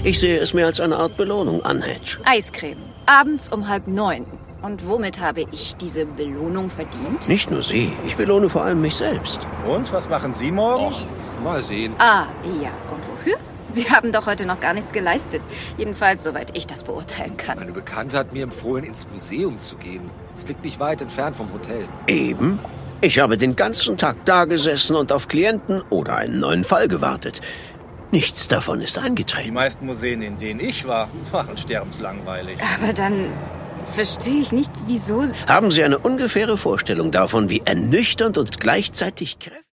Ich sehe es mir als eine Art Belohnung an, Hedge. Eiscreme. Abends um 8:30. Und womit habe ich diese Belohnung verdient? Nicht nur Sie. Ich belohne vor allem mich selbst. Und, was machen Sie morgen? Och, mal sehen. Ah, ja. Und wofür? Sie haben doch heute noch gar nichts geleistet. Jedenfalls, soweit ich das beurteilen kann. Meine Bekannte hat mir empfohlen, ins Museum zu gehen. Es liegt nicht weit entfernt vom Hotel. Eben. Ich habe den ganzen Tag da gesessen und auf Klienten oder einen neuen Fall gewartet. Nichts davon ist Die eingetreten. meisten Museen, in denen ich war, waren sterbenslangweilig. Aber dann verstehe ich nicht, wieso... Haben Sie eine ungefähre Vorstellung davon, wie ernüchternd und gleichzeitig kräftig